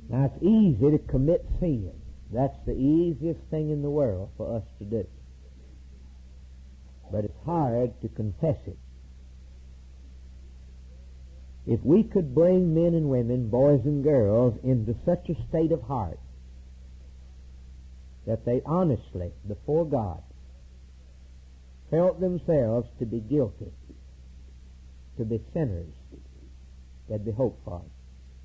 Now, it's easy to commit sin. That's the easiest thing in the world for us to do. But it's hard to confess it. If we could bring men and women, boys and girls, into such a state of heart that they honestly, before God, felt themselves to be guilty, to be sinners, there'd be hope for them.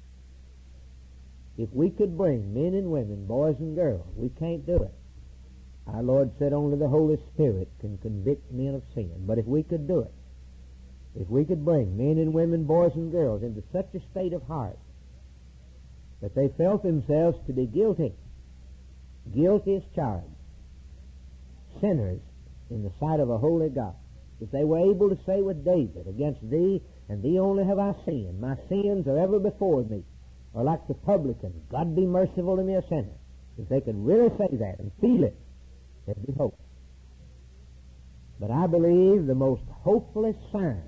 If we could bring men and women, boys and girls, we can't do it. Our Lord said only the Holy Spirit can convict men of sin. But if we could do it, if we could bring men and women, boys and girls, into such a state of heart that they felt themselves to be guilty, guilty as charged, sinners in the sight of a holy God, if they were able to say with David, against thee and thee only have I sinned, my sins are ever before me, or like the publican, God be merciful to me a sinner. If they could really say that and feel it, there'd be hope. But I believe the most hopeless sign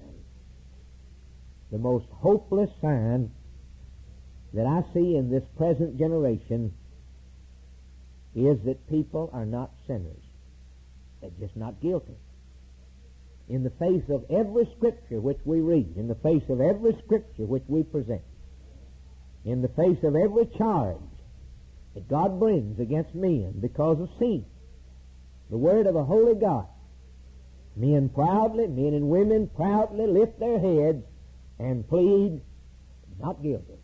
that I see in this present generation is that people are not sinners. They're just not guilty. In the face of every Scripture which we read, in the face of every Scripture which we present, in the face of every charge that God brings against men because of sin, the Word of a holy God, men and women proudly lift their heads and plead, not guilty.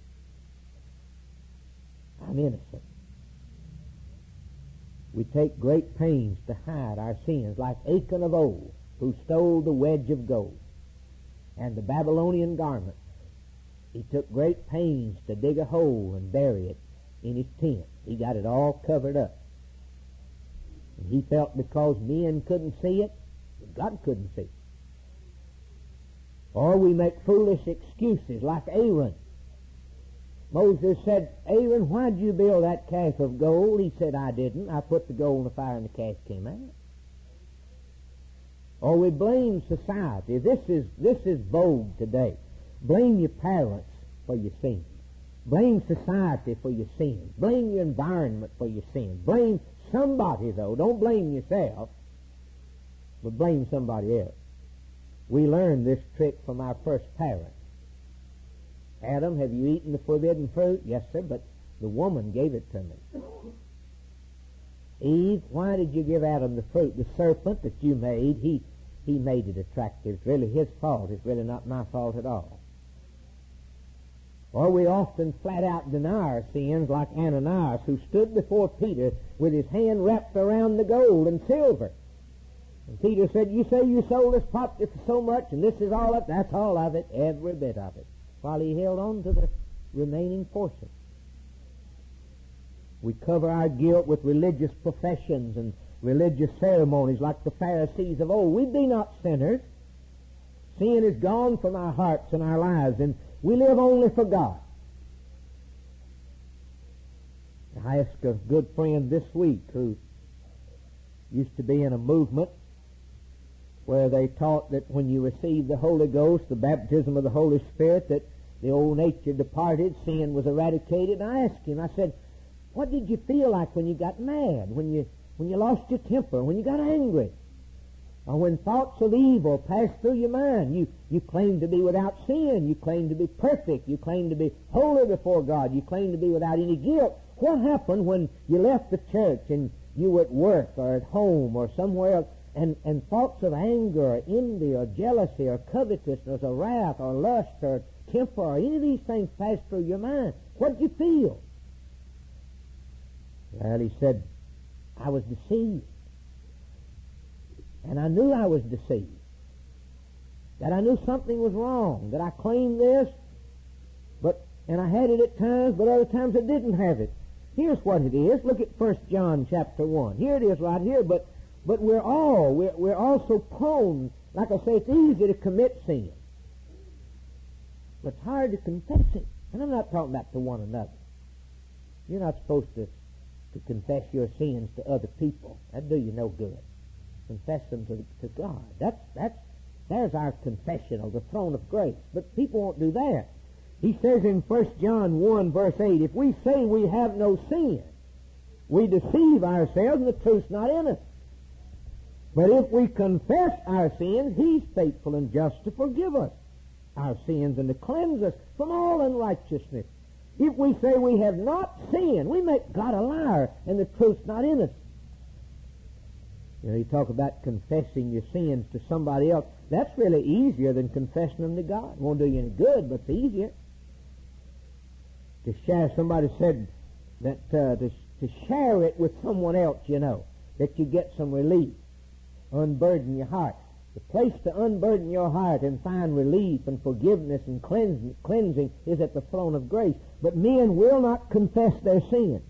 I'm innocent. We take great pains to hide our sins, like Achan of old, who stole the wedge of gold and the Babylonian garment. He took great pains to dig a hole and bury it in his tent. He got it all covered up. And he felt because men couldn't see it, God couldn't see it. Or we make foolish excuses like Aaron. Moses said, Aaron, why did you build that calf of gold? He said, I didn't. I put the gold in the fire and the calf came out. Or we blame society. This is vogue today. Blame your parents for your sins. Blame society for your sins. Blame your environment for your sins. Blame somebody, though. Don't blame yourself, but blame somebody else. We learned this trick from our first parents. Adam, have you eaten the forbidden fruit? Yes, sir, but the woman gave it to me. Eve, why did you give Adam the fruit? The serpent that you made, he made it attractive. It's really his fault. It's really not my fault at all. Or we often flat out deny our sins, like Ananias, who stood before Peter with his hand wrapped around the gold and silver. And Peter said, you say you sold this property for so much, and this is all of it? That's all of it, every bit of it. While he held on to the remaining portion. We cover our guilt with religious professions and religious ceremonies like the Pharisees of old. We be not sinners. Sin is gone from our hearts and our lives, and we live only for God. I asked a good friend this week who used to be in a movement where they taught that when you receive the Holy Ghost, the baptism of the Holy Spirit, that the old nature departed, sin was eradicated. And I asked him, I said, what did you feel like when you got mad, when you lost your temper, when you got angry? Or when thoughts of evil passed through your mind? You claimed to be without sin. You claimed to be perfect. You claimed to be holy before God. You claimed to be without any guilt. What happened when you left the church and you were at work or at home or somewhere else, and thoughts of anger or envy or jealousy or covetousness or wrath or lust or temper or any of these things passed through your mind? What did you feel? Well, he said, I was deceived. And I knew I was deceived. That I knew something was wrong. That I claimed this, and I had it at times, but other times I didn't have it. Here's what it is. Look at 1 John chapter 1. Here it is right here, but we're all so prone, like I say, it's easy to commit sin. But it's hard to confess it. And I'm not talking about to one another. You're not supposed to confess your sins to other people. That'd do you no good. Confess them to God. There's our confessional, the throne of grace. But people won't do that. He says in 1 John 1, verse 8, if we say we have no sin, we deceive ourselves and the truth's not in us. But if we confess our sins, He's faithful and just to forgive us our sins and to cleanse us from all unrighteousness. If we say we have not sinned, we make God a liar and the truth's not in us. You know, you talk about confessing your sins to somebody else. That's really easier than confessing them to God. It won't do you any good, but it's easier. To share, somebody said that to share it with someone else, you know, that you get some relief, unburden your heart. The place to unburden your heart and find relief and forgiveness and cleansing is at the throne of grace. But men will not confess their sins.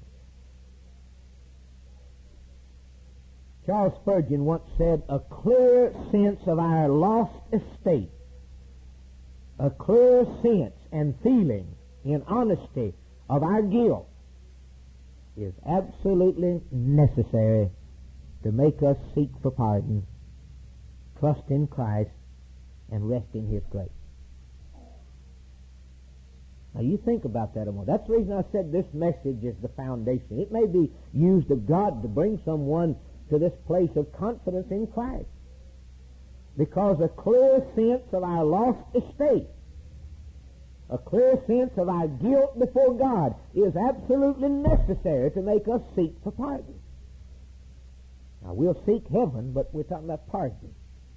Charles Spurgeon once said, a clear sense of our lost estate, a clear sense and feeling in honesty of our guilt is absolutely necessary to make us seek for pardon, trust in Christ, and rest in His grace. Now you think about that a moment. That's the reason I said this message is the foundation. It may be used of God to bring someone to this place of confidence in Christ. Because a clear sense of our lost estate, a clear sense of our guilt before God is absolutely necessary to make us seek for pardon. Now we'll seek heaven, but we're talking about pardon.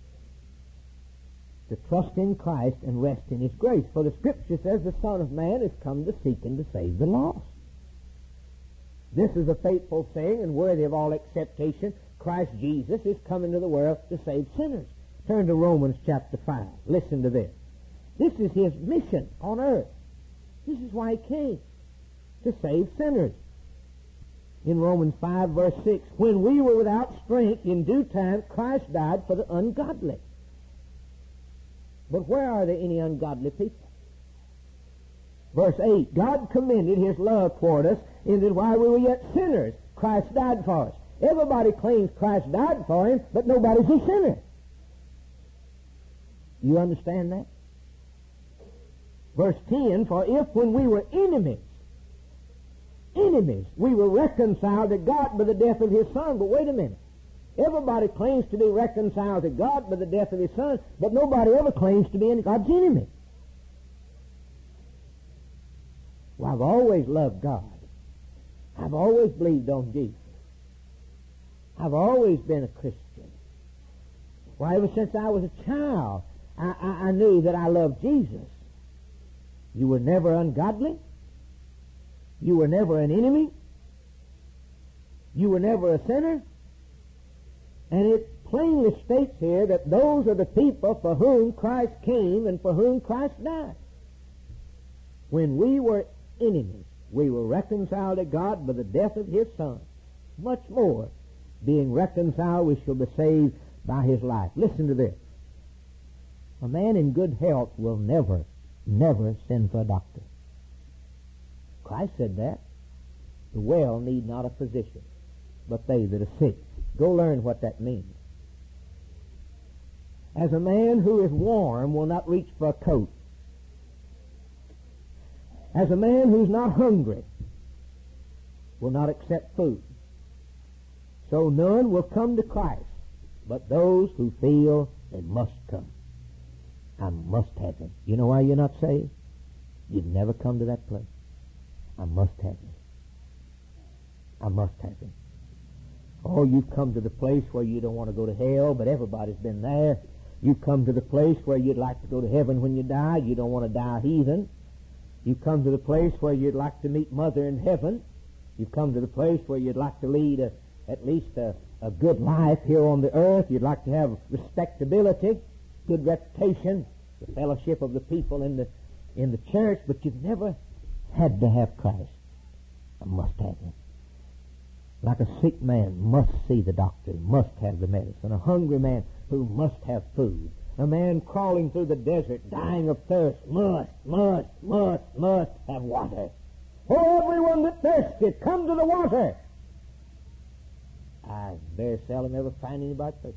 To trust in Christ and rest in His grace. For the Scripture says the Son of Man is come to seek and to save the lost. This is a faithful saying and worthy of all acceptation. Christ Jesus is come into the world to save sinners. Turn to Romans chapter 5. Listen to this. This is His mission on earth. This is why He came, to save sinners. In Romans 5, verse 6, when we were without strength, in due time Christ died for the ungodly. But where are there any ungodly people? Verse 8, God commended His love toward us in that while we were yet sinners, Christ died for us. Everybody claims Christ died for him, but nobody's a sinner. You understand that? Verse 10, for if when we were enemies, we were reconciled to God by the death of His Son. But wait a minute. Everybody claims to be reconciled to God by the death of His Son, but nobody ever claims to be God's enemy. Well, I've always loved God. I've always believed on Jesus. I've always been a Christian. Well, ever since I was a child, I knew that I loved Jesus. You were never ungodly. You were never an enemy. You were never a sinner. And it plainly states here that those are the people for whom Christ came and for whom Christ died. When we were enemies, we were reconciled to God by the death of His Son. Much more, being reconciled, we shall be saved by His life. Listen to this. A man in good health will never send for a doctor. Christ said that. The well need not a physician, but they that are sick. Go learn what that means. As a man who is warm will not reach for a coat. As a man who's not hungry will not accept food. So none will come to Christ, but those who feel they must come. I must have Him. You know why you're not saved? You've never come to that place. I must have Him. I must have Him. Oh, you've come to the place where you don't want to go to hell, but everybody's been there. You've come to the place where you'd like to go to heaven when you die. You don't want to die heathen. You've come to the place where you'd like to meet Mother in heaven. You've come to the place where you'd like to lead at least a good life here on the earth. You'd like to have respectability, good reputation, the fellowship of the people in the church, but you've never had to have Christ. I must have Him. Like a sick man must see the doctor, must have the medicine. A hungry man who must have food. A man crawling through the desert, dying of thirst, must have water. Oh, everyone that thirsteth, come to the water. I very seldom ever find anybody thirsty.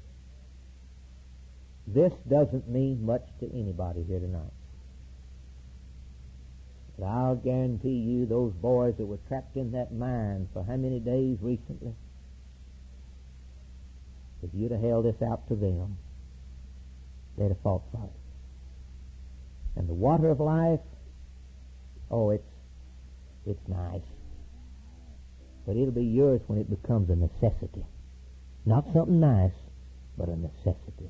This doesn't mean much to anybody here tonight. But I'll guarantee you those boys that were trapped in that mine for how many days recently, if you'd have held this out to them, they'd have fought for it. And the water of life, oh, it's nice. But it'll be yours when it becomes a necessity. Not something nice, but a necessity.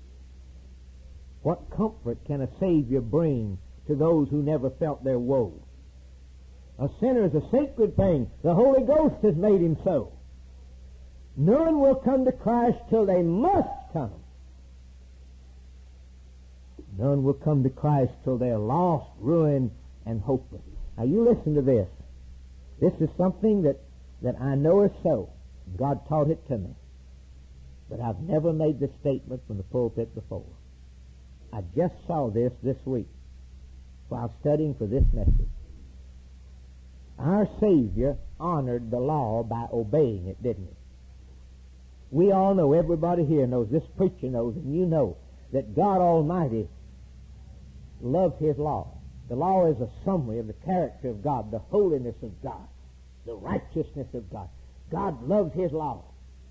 What comfort can a Savior bring to those who never felt their woe? A sinner is a sacred thing. The Holy Ghost has made him so. None will come to Christ till they must come. None will come to Christ till they're lost, ruined, and hopeless. Now you listen to this. This is something that I know is so. God taught it to me. But I've never made this statement from the pulpit before. I just saw this week while studying for this message. Our Savior honored the law by obeying it, didn't he? We all know, everybody here knows, this preacher knows, and you know, that God Almighty loves His law. The law is a summary of the character of God, the holiness of God, the righteousness of God. God loves His law.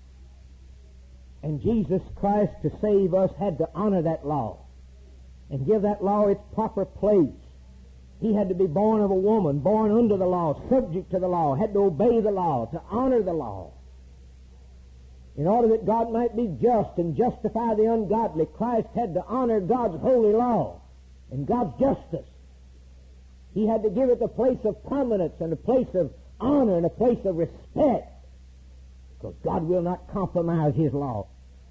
And Jesus Christ, to save us, had to honor that law and give that law its proper place. He had to be born of a woman, born under the law, subject to the law, had to obey the law, to honor the law. In order that God might be just and justify the ungodly, Christ had to honor God's holy law and God's justice. He had to give it a place of prominence and a place of honor and a place of respect, because God will not compromise His law.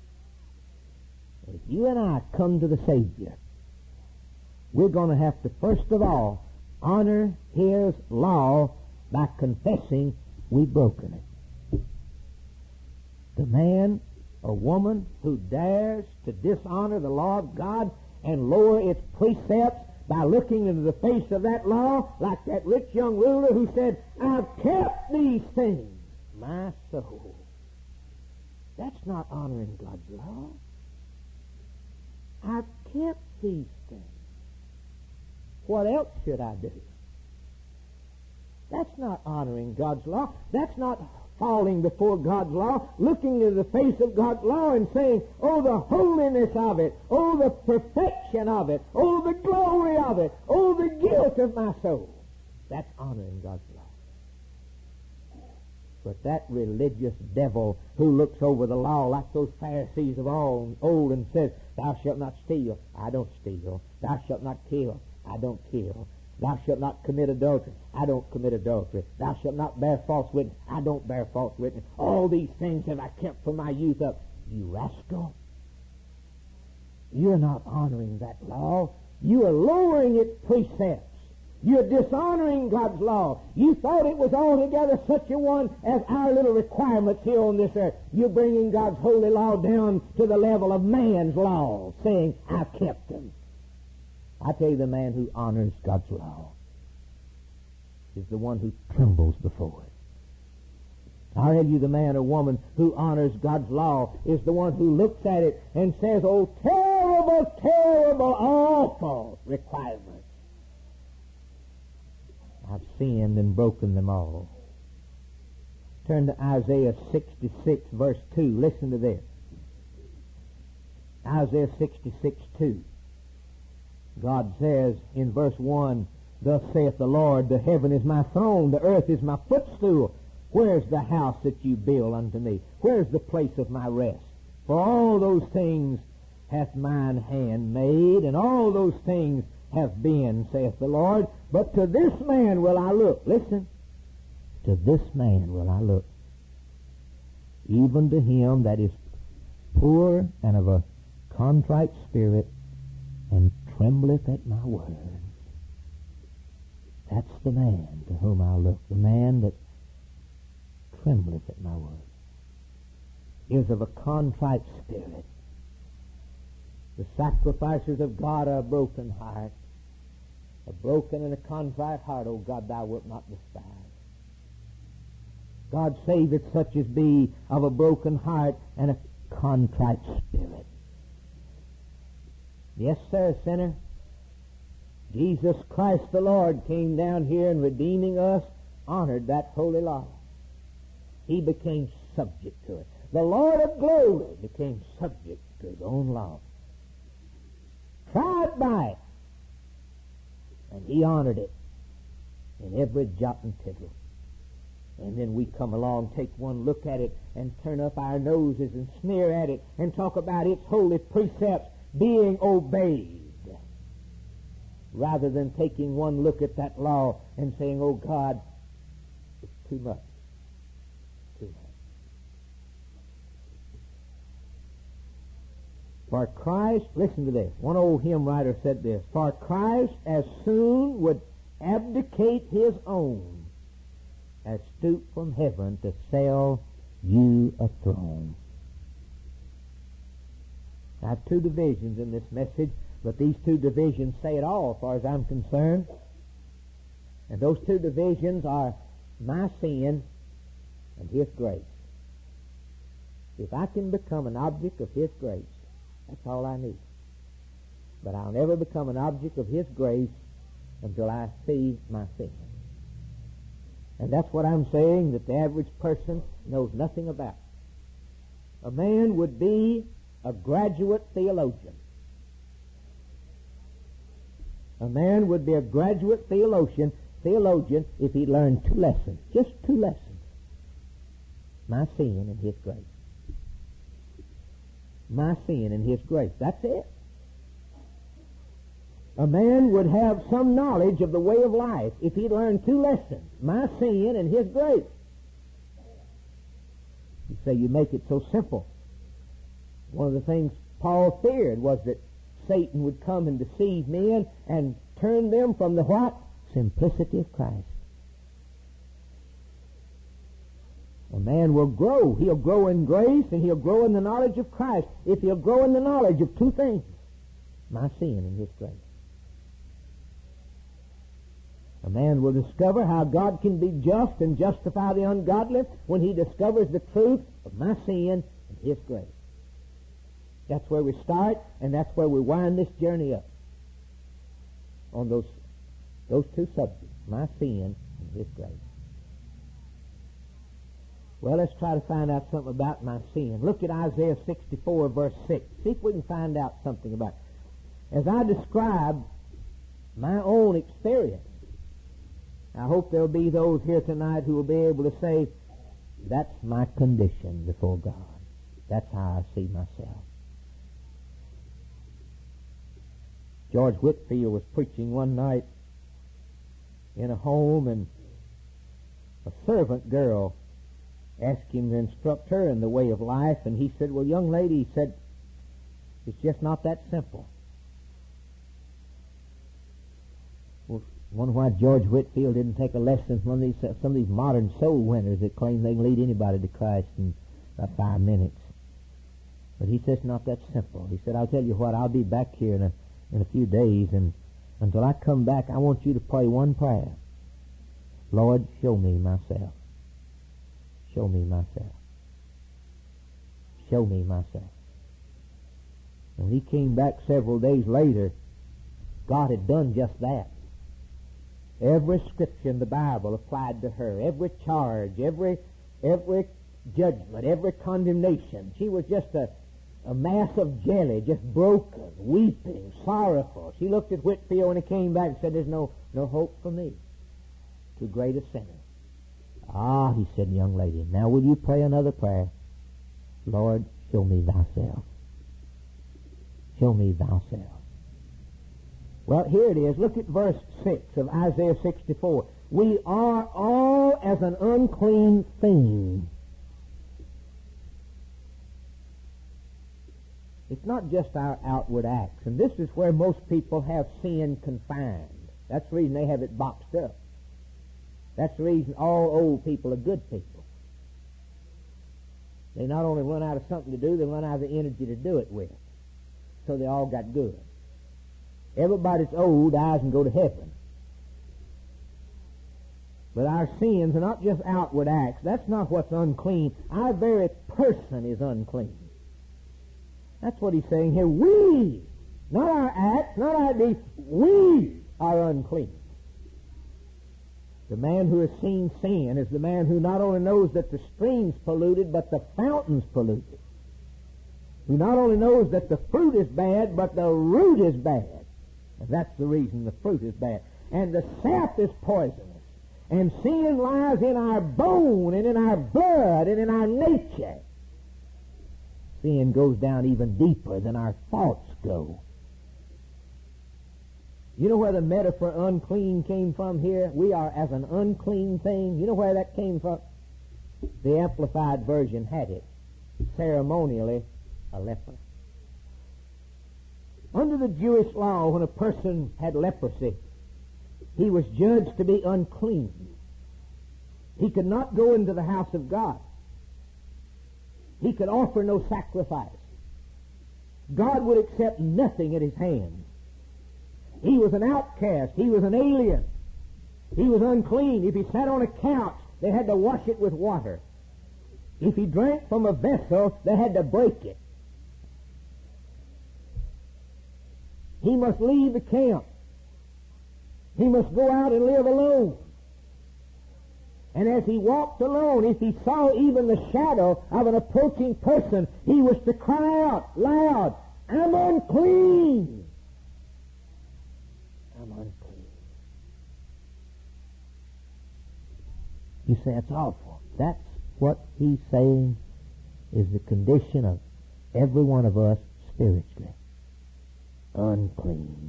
If you and I come to the Savior, we're going to have to, first of all, honor His law by confessing we've broken it. The man or woman who dares to dishonor the law of God and lower its precepts by looking into the face of that law, like that rich young ruler who said, I've kept these things, my soul. That's not honoring God's law. I've kept these things. What else should I do? That's not honoring God's law. That's not falling before God's law, looking into the face of God's law and saying, oh, the holiness of it, oh, the perfection of it, oh, the glory of it, oh, the guilt of my soul. That's honoring God's law. But that religious devil who looks over the law like those Pharisees of old and says, thou shalt not steal, I don't steal. Thou shalt not kill, I don't kill. Thou shalt not commit adultery, I don't commit adultery. Thou shalt not bear false witness, I don't bear false witness. All these things have I kept from my youth up. You rascal. You're not honoring that law. You are lowering its precepts. You're dishonoring God's law. You thought it was altogether such a one as our little requirements here on this earth. You're bringing God's holy law down to the level of man's law, saying, I've kept them. I tell you, the man who honors God's law is the one who trembles before it. I tell you, the man or woman who honors God's law is the one who looks at it and says, oh, terrible, terrible, awful requirements. I've sinned and broken them all. Turn to Isaiah 66, verse 2. Listen to this. Isaiah 66, 2. God says in verse 1, thus saith the Lord, the heaven is my throne, the earth is my footstool. Where's the house that you build unto me? Where's the place of my rest? For all those things hath mine hand made, and all those things have been, saith the Lord. But to this man will I look. Listen. To this man will I look. Even to him that is poor and of a contrite spirit, and trembleth at my word. That's the man to whom I look. The man that trembleth at my word is of a contrite spirit. The sacrifices of God are a broken heart. A broken and a contrite heart, O God, thou wilt not despise. God saveth such as be of a broken heart and a contrite spirit. Yes, sir, sinner. Jesus Christ the Lord came down here and redeeming us, honored that holy law. He became subject to it. The Lord of glory became subject to his own law. Tried by it. And he honored it in every jot and tittle. And then we come along, take one look at it, and turn up our noses and sneer at it and talk about its holy precepts being obeyed, rather than taking one look at that law and saying, oh God, it's too much. Too much. For Christ, listen to this, one old hymn writer said this, for Christ as soon would abdicate his own as stoop from heaven to sell you a throne. I have two divisions in this message, but these two divisions say it all as far as I'm concerned. And those two divisions are my sin and his grace. If I can become an object of his grace, that's all I need. But I'll never become an object of his grace until I see my sin. And that's what I'm saying that the average person knows nothing about. A man would be a graduate theologian. A man would be a graduate theologian if he learned two lessons, just two lessons. My sin and his grace. My sin and his grace. That's it. A man would have some knowledge of the way of life if he learned two lessons, my sin and his grace. You say you make it so simple. One of the things Paul feared was that Satan would come and deceive men and turn them from the what? Simplicity of Christ. A man will grow. He'll grow in grace and he'll grow in the knowledge of Christ if he'll grow in the knowledge of two things, my sin and his grace. A man will discover how God can be just and justify the ungodly when he discovers the truth of my sin and his grace. That's where we start, and that's where we wind this journey up. On those two subjects, my sin and his grace. Well, let's try to find out something about my sin. Look at Isaiah 64, verse 6. See if we can find out something about it. As I describe my own experience, I hope there'll be those here tonight who will be able to say, that's my condition before God. That's how I see myself. George Whitefield was preaching one night in a home, and a servant girl asked him to instruct her in the way of life, and he said, well, young lady, he said, it's just not that simple. Well, I wonder why George Whitefield didn't take a lesson from some of these modern soul winners that claim they can lead anybody to Christ in about 5 minutes. But he says it's not that simple. He said, I'll tell you what, I'll be back here in a few days, and until I come back, I want you to pray one prayer. Lord, show me myself. Show me myself. Show me myself. And when he came back several days later, God had done just that. Every scripture in the Bible applied to her, every charge, every judgment, every condemnation. She was just a mass of jelly, just broken, weeping, sorrowful. She looked at Whitefield when he came back and said, there's no hope for me. Too great a sinner. Ah, he said, young lady, now will you pray another prayer? Lord, show me thyself. Show me thyself. Well, here it is. Look at verse 6 of Isaiah 64. We are all as an unclean thing. It's not just our outward acts. And this is where most people have sin confined. That's the reason they have it boxed up. That's the reason all old people are good people. They not only run out of something to do, they run out of the energy to do it with. So they all got good. Everybody that's old dies and go to heaven. But our sins are not just outward acts. That's not what's unclean. Our very person is unclean. That's what he's saying here. We, not our acts, not our deeds, we are unclean. The man who has seen sin is the man who not only knows that the stream's polluted, but the fountain's polluted. Who not only knows that the fruit is bad, but the root is bad. And that's the reason the fruit is bad. And the sap is poisonous. And sin lies in our bone and in our blood and in our nature. Sin goes down even deeper than our thoughts go. You know where the metaphor unclean came from here? We are as an unclean thing. You know where that came from? The Amplified Version had it. Ceremonially, a leper. Under the Jewish law, when a person had leprosy, he was judged to be unclean. He could not go into the house of God. He could offer no sacrifice. God would accept nothing at his hands. He was an outcast. He was an alien. He was unclean. If he sat on a couch, they had to wash it with water. If he drank from a vessel, they had to break it. He must leave the camp. He must go out and live alone. And as he walked alone, if he saw even the shadow of an approaching person, he was to cry out loud, "I'm unclean! I'm unclean." You say, that's awful. That's what he's saying is the condition of every one of us spiritually. Unclean.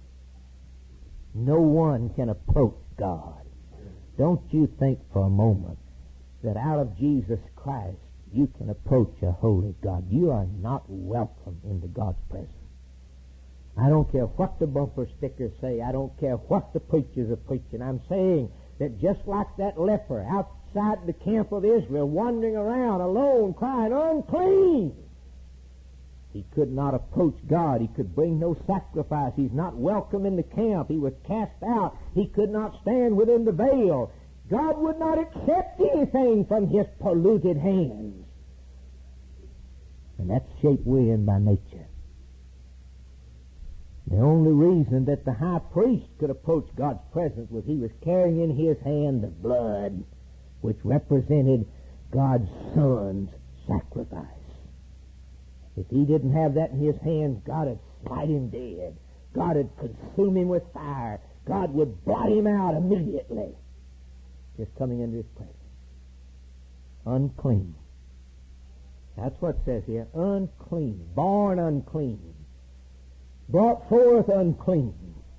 No one can approach God. Don't you think for a moment that out of Jesus Christ you can approach a holy God. You are not welcome into God's presence. I don't care what the bumper stickers say. I don't care what the preachers are preaching. I'm saying that just like that leper outside the camp of Israel, wandering around alone, crying, "Unclean!" he could not approach God. He could bring no sacrifice. He's not welcome in the camp. He was cast out. He could not stand within the veil. God would not accept anything from his polluted hands. And that's the shape we're in by nature. The only reason that the high priest could approach God's presence was he was carrying in his hand the blood which represented God's Son's sacrifice. If he didn't have that in his hands, God would smite him dead. God would consume him with fire. God would blot him out immediately. Just coming into his presence. Unclean. That's what it says here. Unclean. Born unclean. Brought forth unclean.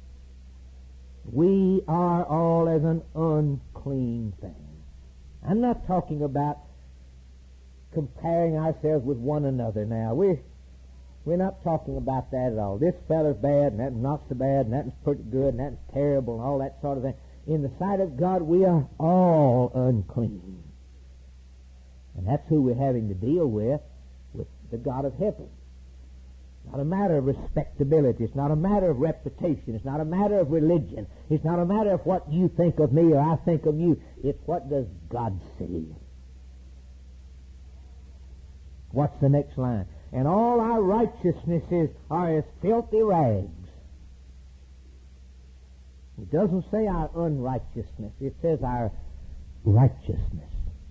We are all as an unclean thing. I'm not talking about comparing ourselves with one another now. We're not talking about that at all. This fella's bad, and that's not so bad, and that's pretty good, and that's terrible, and all that sort of thing. In the sight of God, we are all unclean. And that's who we're having to deal with the God of heaven. It's not a matter of respectability. It's not a matter of reputation. It's not a matter of religion. It's not a matter of what you think of me or I think of you. It's what does God see. What's the next line? And all our righteousnesses are as filthy rags. It doesn't say our unrighteousness. It says our righteousness.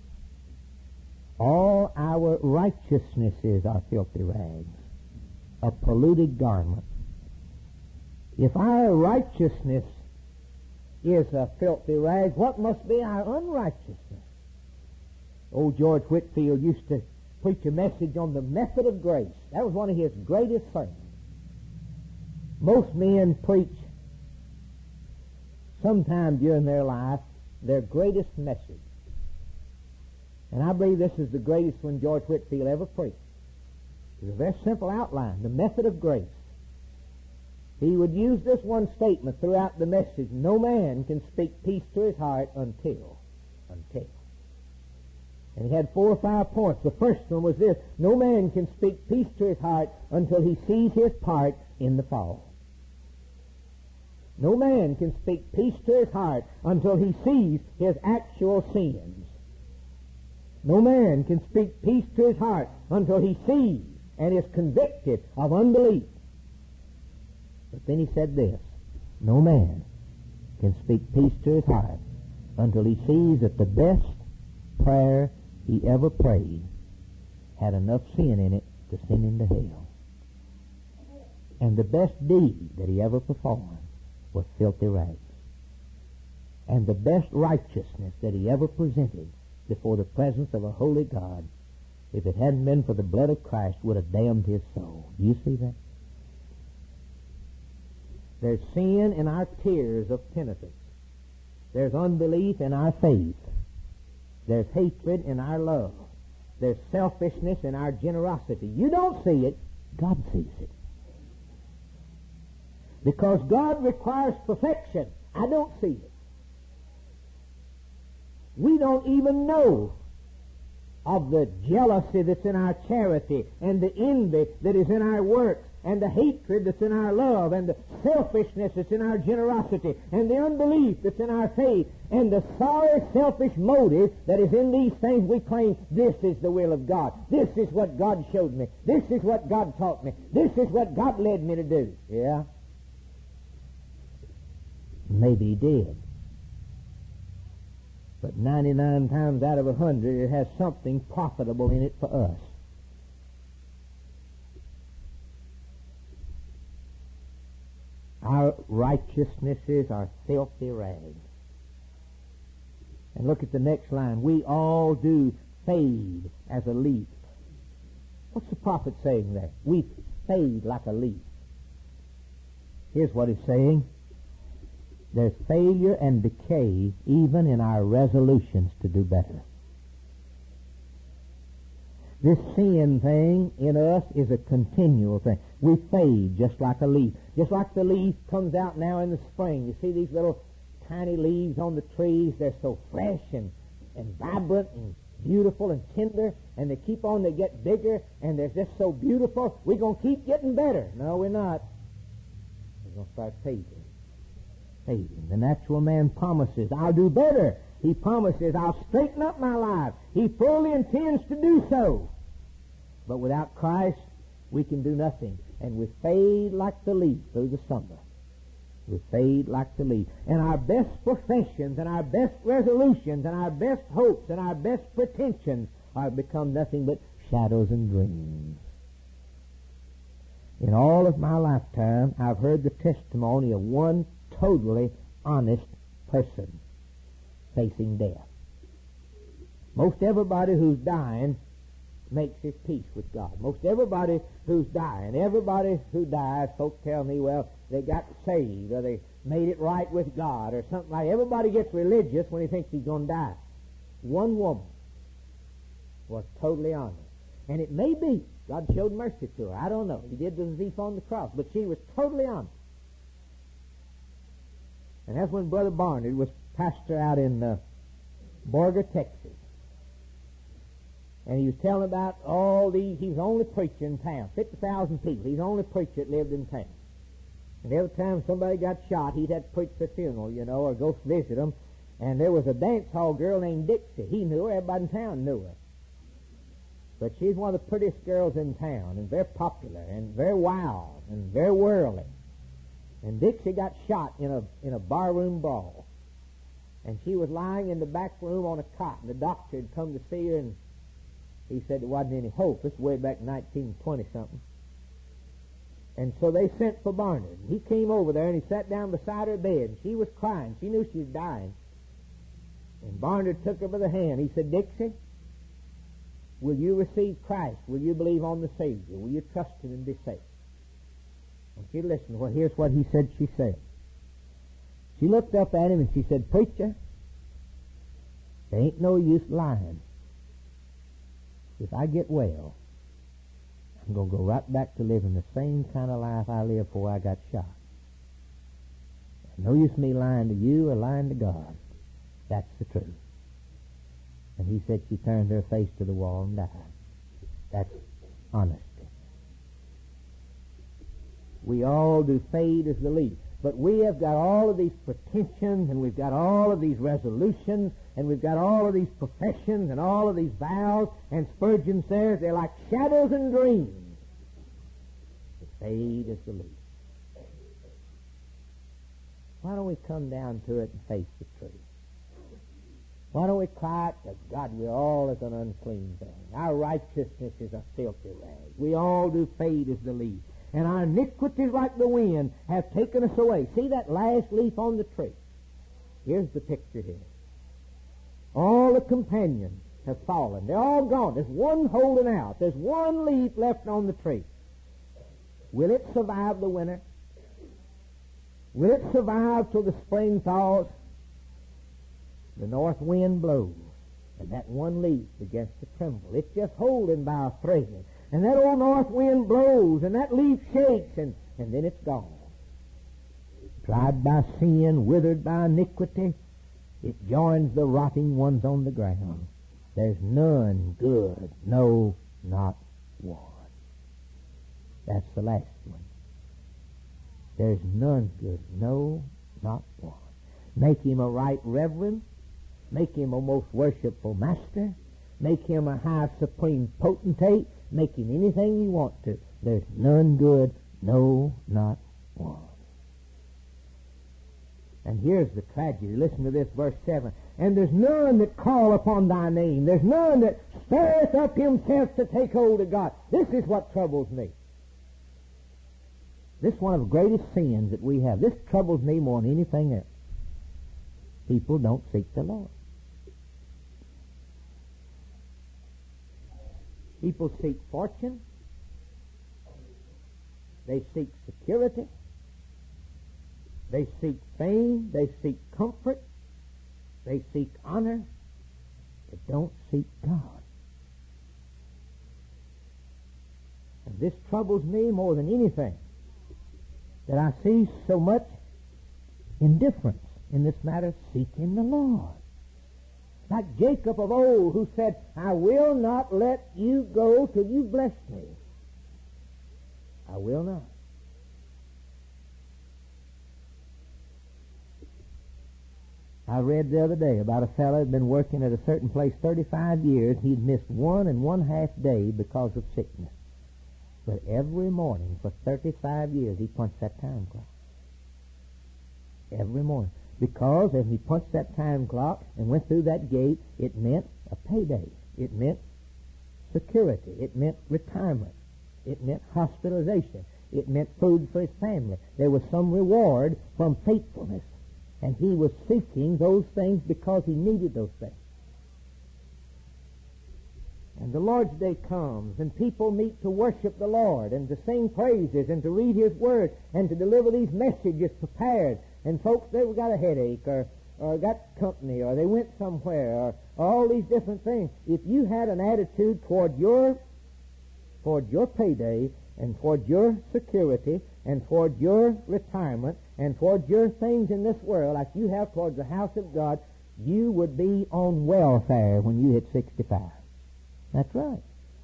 All our righteousnesses are filthy rags, a polluted garment. If our righteousness is a filthy rag, what must be our unrighteousness? Old George Whitefield used to preach a message on the method of grace. That was one of his greatest sermons. Most men preach sometime during their life their greatest message. And I believe this is the greatest one George Whitefield ever preached. It's a very simple outline, the method of grace. He would use this one statement throughout the message: no man can speak peace to his heart until. And he had 4 or 5 points. The first one was this: no man can speak peace to his heart until he sees his part in the fall. No man can speak peace to his heart until he sees his actual sins. No man can speak peace to his heart until he sees and is convicted of unbelief. But then he said this: No man can speak peace to his heart until he sees that the best prayer he ever prayed had enough sin in it to send him to hell. And the best deed that he ever performed was filthy rags. And the best righteousness that he ever presented before the presence of a holy God, if it hadn't been for the blood of Christ, would have damned his soul. Do you see that? There's sin in our tears of penitence. There's unbelief in our faith. There's hatred in our love. There's selfishness in our generosity. You don't see it. God sees it. Because God requires perfection. I don't see it. We don't even know of the jealousy that's in our charity, and the envy that is in our works, and the hatred that's in our love, and the selfishness that's in our generosity, and the unbelief that's in our faith, and the sorry, selfish motive that is in these things. We claim, this is the will of God. This is what God showed me. This is what God taught me. This is what God led me to do. Yeah? Maybe He did. But 99 times out of 100, it has something profitable in it for us. Our righteousnesses are filthy rags. And look at the next line. We all do fade as a leaf. What's the prophet saying there? We fade like a leaf. Here's what he's saying. There's failure and decay even in our resolutions to do better. This sin thing in us is a continual thing. We fade just like a leaf. Just like the leaf comes out now in the spring. You see these little tiny leaves on the trees. They're so fresh and vibrant and beautiful and tender. And they keep on, they get bigger, and they're just so beautiful. We're going to keep getting better. No, we're not. We're going to start fading. Fading. The natural man promises, I'll do better. He promises, I'll straighten up my life. He fully intends to do so. But without Christ, we can do nothing. And we fade like the leaf through the summer. We fade like the leaf. And our best professions and our best resolutions and our best hopes and our best pretensions are become nothing but shadows and dreams. In all of my lifetime, I've heard the testimony of one totally honest person facing death. Most everybody who's dying makes his peace with God. Most everybody who's dying, everybody who dies, folks tell me, well, they got saved or they made it right with God or something like that. Everybody gets religious when he thinks he's going to die. One woman was totally honest. And it may be God showed mercy to her. I don't know. He did the thief on the cross. But she was totally honest. And that's when Brother Barnard was pastor out in Borger, Texas. And he was telling about all these, he was the only preacher in town, 50,000 people. He's the only preacher that lived in town. And every time somebody got shot, he'd have to preach the funeral, or go visit them. And there was a dance hall girl named Dixie. He knew her, everybody in town knew her. But she's one of the prettiest girls in town, and very popular, and very wild, and very worldly. And Dixie got shot in a barroom brawl. And she was lying in the back room on a cot, and the doctor had come to see her, and he said there wasn't any hope. This was way back in 1920-something. And so they sent for Barnard. He came over there, and he sat down beside her bed, and she was crying. She knew she was dying. And Barnard took her by the hand. He said, Dixie, will you receive Christ? Will you believe on the Savior? Will you trust Him and be saved? And she listened. Well, here's what he said she said. She looked up at him and she said, Preacher, there ain't no use lying. If I get well, I'm going to go right back to living the same kind of life I lived before I got shot. No use me lying to you or lying to God. That's the truth. And he said she turned her face to the wall and died. That's honesty. We all do fade as the leaf. But we have got all of these pretensions, and we've got all of these resolutions, and we've got all of these professions, and all of these vows, and Spurgeon says they're like shadows and dreams. They fade as the leaf. why don't we come down to it and face the truth? Why don't we cry out to God, we're all as an unclean thing. Our righteousness is a filthy rag. We all do fade as the leaf. And our iniquities like the wind have taken us away. See that last leaf on the tree? Here's the picture here. All the companions have fallen. They're all gone. There's one holding out. There's one leaf left on the tree. Will it survive the winter? Will it survive till the spring thaws? The north wind blows, and that one leaf begins to tremble. It's just holding by a thread. And that old north wind blows, and that leaf shakes, and then it's gone. Dried by sin, withered by iniquity, it joins the rotting ones on the ground. There's none good, no, not one. That's the last one. There's none good, no, not one. Make him a right reverend. Make him a most worshipful master. Make him a high supreme potentate. Make him anything you want to. There's none good, no, not one. And here's the tragedy. Listen to this, verse 7. And there's none that call upon thy name. There's none that stirreth up himself to take hold of God. This is what troubles me. This is one of the greatest sins that we have. This troubles me more than anything else. People don't seek the Lord. People seek fortune. They seek security. They seek fame. They seek comfort. They seek honor. They don't seek God. And this troubles me more than anything, that I see so much indifference in this matter, seeking the Lord. Like Jacob of old, who said, I will not let you go till you bless me. I will not. I read the other day about a fellow who had been working at a certain place 35 years. He'd missed 1 1/2 day because of sickness. But every morning for 35 years he punched that time clock. Every morning. Because as he punched that time clock and went through that gate, it meant a payday. It meant security. It meant retirement. It meant hospitalization. It meant food for his family. There was some reward from faithfulness. And he was seeking those things because he needed those things. And the Lord's Day comes, and people meet to worship the Lord, and to sing praises, and to read His Word, and to deliver these messages prepared. And folks, they've got a headache, or got company, or they went somewhere, or all these different things. If you had an attitude toward your payday, and toward your security, and toward your retirement, and toward your things in this world, like you have toward the house of God, you would be on welfare when you hit 65. That's right.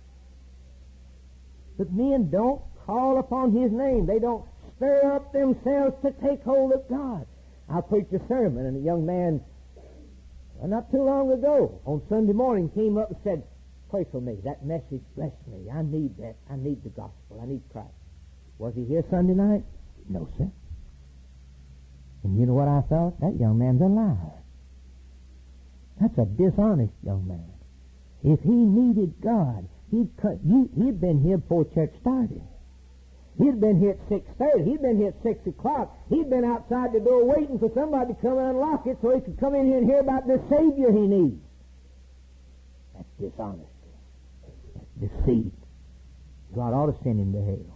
But men don't call upon His name. They don't stir up themselves to take hold of God. I preached a sermon, and a young man, not too long ago, on Sunday morning, came up and said, pray for me. That message blessed me. I need that. I need the gospel. I need Christ. Was he here Sunday night? No, sir. And you know what I thought? That young man's a liar. That's a dishonest young man. If he needed God, he'd been here before church started. He'd been here at 6:30. He'd been here at 6 o'clock. He'd been outside the door waiting for somebody to come and unlock it so he could come in here and hear about the Savior he needs. That's dishonesty. That's deceit. God ought to send him to hell.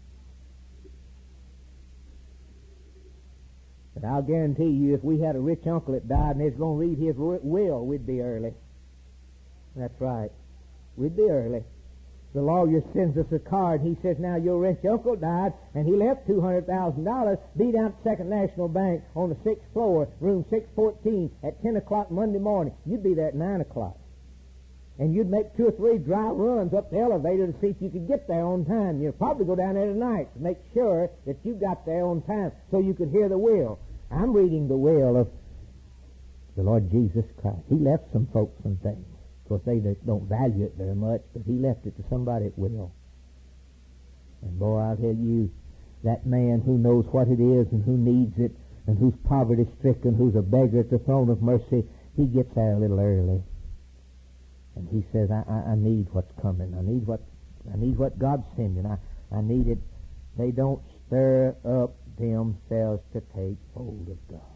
But I'll guarantee you, if we had a rich uncle that died and they was going to read his will, we'd be early. That's right. We'd be early. The lawyer sends us a card. He says, now, your rich uncle died, and he left $200,000. Be down at Second National Bank on the 6th floor, room 614, at 10 o'clock Monday morning. You'd be there at 9 o'clock. And you'd make 2 or 3 dry runs up the elevator to see if you could get there on time. You'd probably go down there tonight to make sure that you got there on time so you could hear the will. I'm reading the will of the Lord Jesus Christ. He left some folks some things. Of course, they don't value it very much, but he left it to somebody that will. And boy, I'll tell you, that man who knows what it is and who needs it and who's poverty-stricken, who's a beggar at the throne of mercy, he gets there a little early. And he says, I need what's coming. I need what God's sending. I need it. They don't stir up themselves to take hold of God.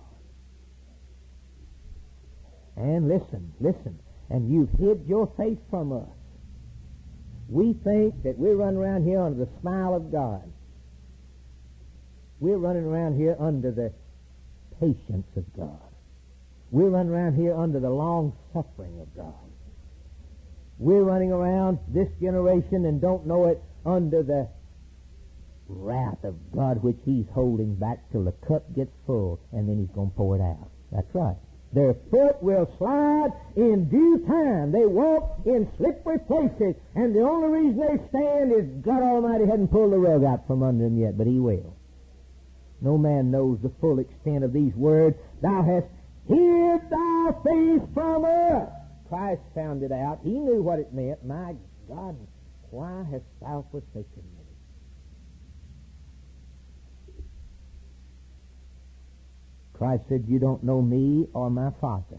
And listen, and you've hid your face from us. We think that we're running around here under the smile of God. We're running around here under the patience of God. We're running around here under the long suffering of God. We're running around this generation and don't know it under the wrath of God, which He's holding back till the cup gets full, and then He's going to pour it out. That's right. Their foot will slide in due time. They walk in slippery places, and the only reason they stand is God Almighty hadn't pulled the rug out from under them yet, but He will. No man knows the full extent of these words. Thou hast hid thy face from us. Christ found it out. He knew what it meant. My God, why hast thou forsaken me? Christ said, you don't know me or my Father.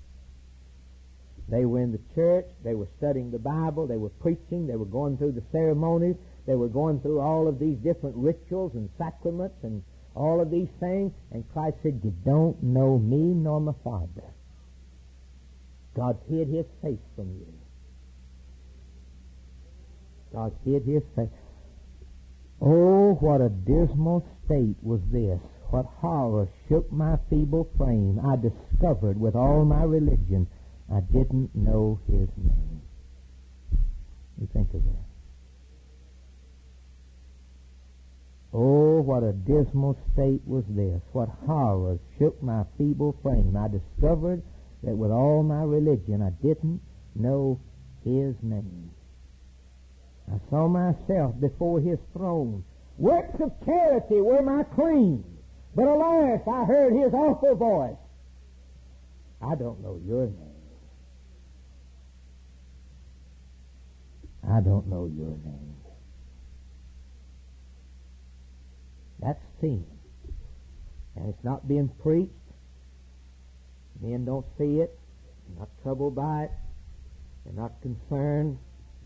They were in the church. They were studying the Bible. They were preaching. They were going through the ceremonies. They were going through all of these different rituals and sacraments and all of these things. And Christ said, you don't know me nor my Father. God hid His face from you. God hid His face. Oh, what a dismal state was this. What horror shook my feeble frame. I discovered with all my religion I didn't know His name. You think of that. Oh, what a dismal state was this. What horror shook my feeble frame. I discovered that with all my religion I didn't know His name. I saw myself before His throne. Works of charity were my claim. But alas, I heard His awful voice. I don't know your name. I don't know your name. That's sin. And it's not being preached. Men don't see it. They're not troubled by it. They're not concerned.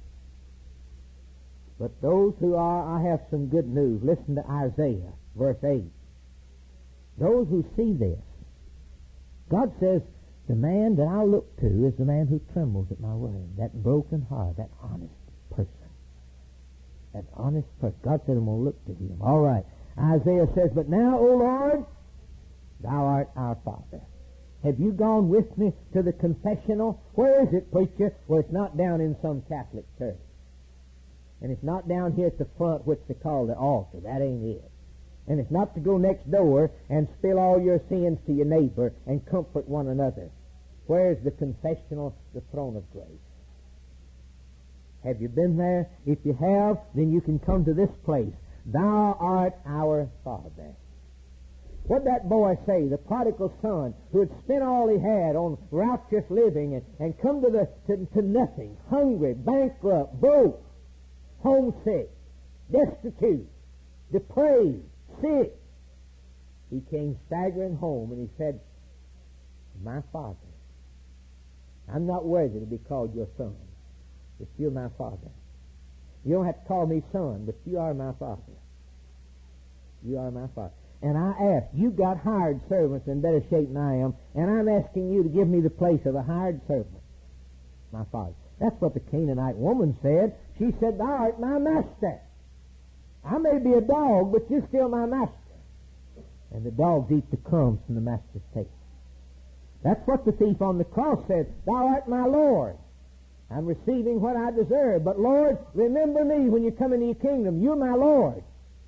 But those who are, I have some good news. Listen to Isaiah, verse 8. Those who see this, God says, the man that I look to is the man who trembles at my word. That broken heart, that honest person. That honest person. God said, I'm going to look to him. All right. Isaiah says, but now, O Lord, thou art our Father. Have you gone with me to the confessional? Where is it, preacher? Well, it's not down in some Catholic church. And it's not down here at the front, which they call the altar. That ain't it. And it's not to go next door and spill all your sins to your neighbor and comfort one another. Where's the confessional, the throne of grace? Have you been there? If you have, then you can come to this place. Thou art our Father. What'd that boy say, the prodigal son, who had spent all he had on raucous living and come to nothing, hungry, bankrupt, broke, homesick, destitute, depraved, sick? He came staggering home and he said, my Father, I'm not worthy to be called your son, but you're my Father. You don't have to call me son, but you are my Father. You are my Father. And I ask, you've got hired servants in better shape than I am, and I'm asking you to give me the place of a hired servant, my Father. That's what the Canaanite woman said. She said, thou art my master. I may be a dog, but you're still my master. And the dogs eat the crumbs from the master's table. That's what the thief on the cross said. Thou art my Lord. I'm receiving what I deserve. But Lord, remember me when you come into your kingdom. You're my Lord.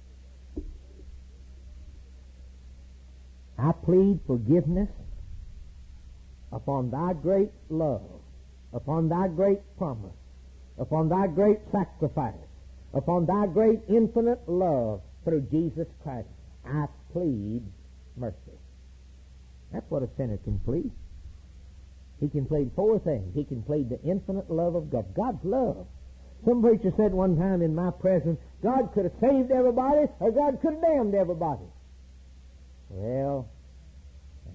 I plead forgiveness upon thy great love, upon thy great promise, upon thy great sacrifice, upon thy great infinite love through Jesus Christ. I plead mercy. That's what a sinner can plead. He can plead four things. He can plead the infinite love of God. God's love. Some preacher said one time in my presence, God could have saved everybody or God could have damned everybody. Well,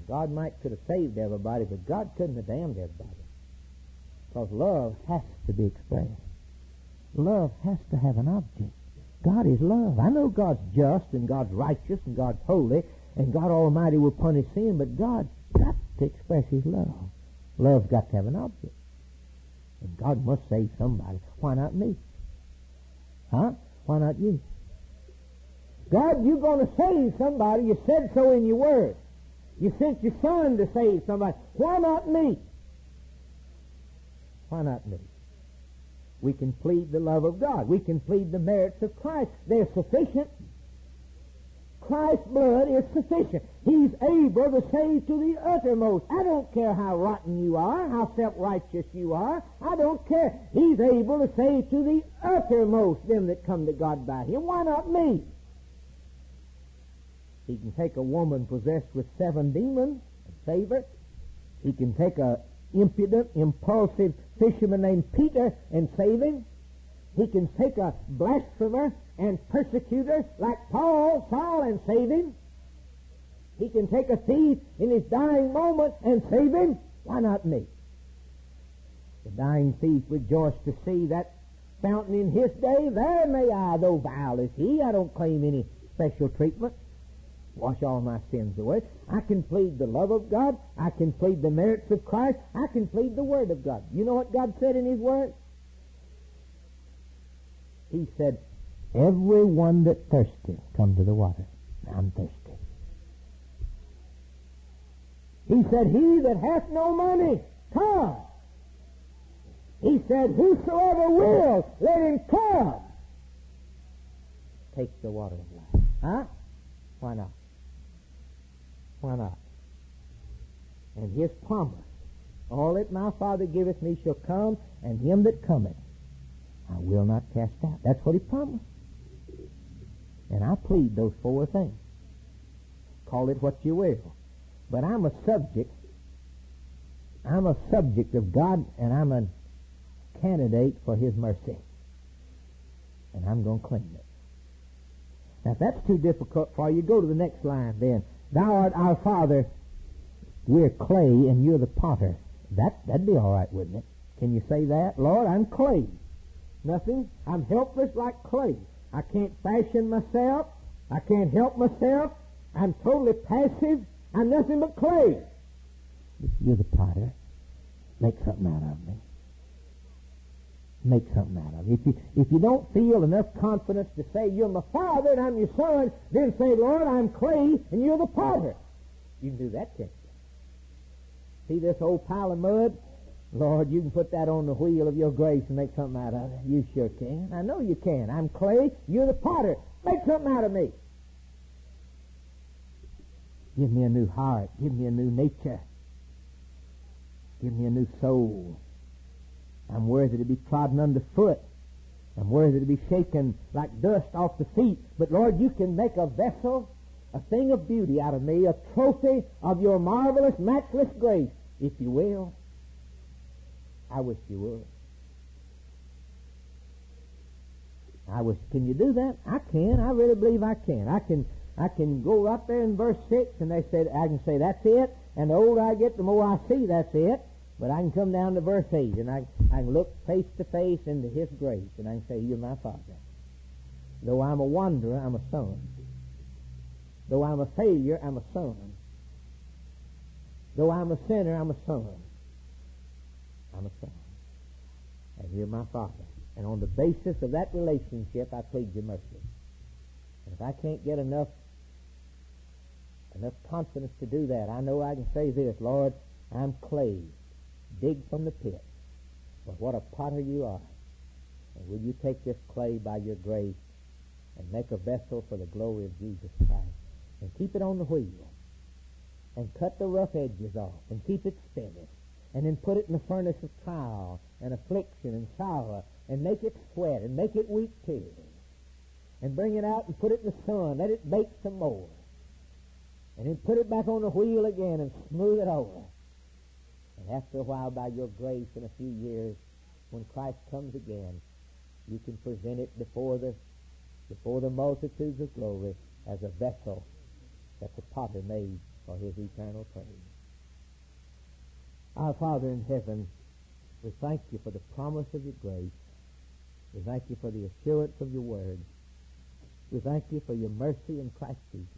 God could have saved everybody, but God couldn't have damned everybody. Because love has to be expressed. Love has to have an object. God is love. I know God's just and God's righteous and God's holy and God Almighty will punish sin, but God's got to express His love. Love's got to have an object. And God must save somebody. Why not me? Huh? Why not you? God, you're going to save somebody. You said so in your word. You sent your Son to save somebody. Why not me? Why not me? We can plead the love of God. We can plead the merits of Christ. They're sufficient. Christ's blood is sufficient. He's able to save to the uttermost. I don't care how rotten you are, how self-righteous you are. I don't care. He's able to save to the uttermost them that come to God by Him. Why not me? He can take a woman possessed with 7 demons and save her. He can take a impudent, impulsive fisherman named Peter and save him. He can take a blasphemer and persecutor like Saul, and save him. He can take a thief in his dying moment and save him. Why not me? The dying thief rejoiced to see that fountain in his day. There may I, though vile as he. I don't claim any special treatment. Wash all my sins away. I can plead the love of God. I can plead the merits of Christ. I can plead the Word of God. You know what God said in His Word? He said, every one that thirsteth, come to the water. I'm thirsty. He said, he that hath no money, come. He said, whosoever will, let him come. Take the water of life. Huh? Why not? Why not? And His promise, all that my Father giveth me shall come, and him that cometh I will not cast out. That's what He promised. And I plead those 4 things. Call it what you will. But I'm a subject. I'm a subject of God, and I'm a candidate for His mercy. And I'm going to claim it. Now, if that's too difficult for you, go to the next line then. Thou art our Father, we're clay, and you're the potter. That'd be all right, wouldn't it? Can you say that? Lord, I'm clay. Nothing. I'm helpless like clay. I can't fashion myself. I can't help myself. I'm totally passive. I'm nothing but clay. But you're the potter. Make something out of me. Make something out of me. If you don't feel enough confidence to say you're my Father and I'm your Son, then say, Lord, I'm clay and you're the potter. You can do that, can't you? See this old pile of mud? Lord, you can put that on the wheel of your grace and make something out of it. You sure can. I know you can. I'm clay. You're the potter. Make something out of me. Give me a new heart. Give me a new nature. Give me a new soul. I'm worthy to be trodden underfoot. I'm worthy to be shaken like dust off the feet. But, Lord, you can make a vessel, a thing of beauty out of me, a trophy of your marvelous, matchless grace, if you will. I wish you would. Can you do that? I can. I really believe I can. I can go right there in verse 6, and I can say, that's it. And the older I get, the more I see that's it. But I can come down to verse 8, and I can look face to face into His grace, and I can say, you're my Father. Though I'm a wanderer, I'm a son. Though I'm a failure, I'm a son. Though I'm a sinner, I'm a son. I'm a son. And you're my Father. And on the basis of that relationship, I plead your mercy. And if I can't get enough confidence to do that, I know I can say this, Lord, I'm clay, dig from the pit. But what a potter you are. And will you take this clay by your grace and make a vessel for the glory of Jesus Christ? And keep it on the wheel. And cut the rough edges off. And keep it spinning. And then put it in the furnace of trial and affliction and sorrow. And make it sweat. And make it weep tears. And bring it out and put it in the sun. Let it bake some more. And then put it back on the wheel again and smooth it over. And after a while, by your grace, in a few years, when Christ comes again, you can present it before the multitudes of glory as a vessel that the potter made for His eternal praise. Our Father in heaven, we thank You for the promise of Your grace. We thank You for the assurance of Your word. We thank You for Your mercy in Christ Jesus.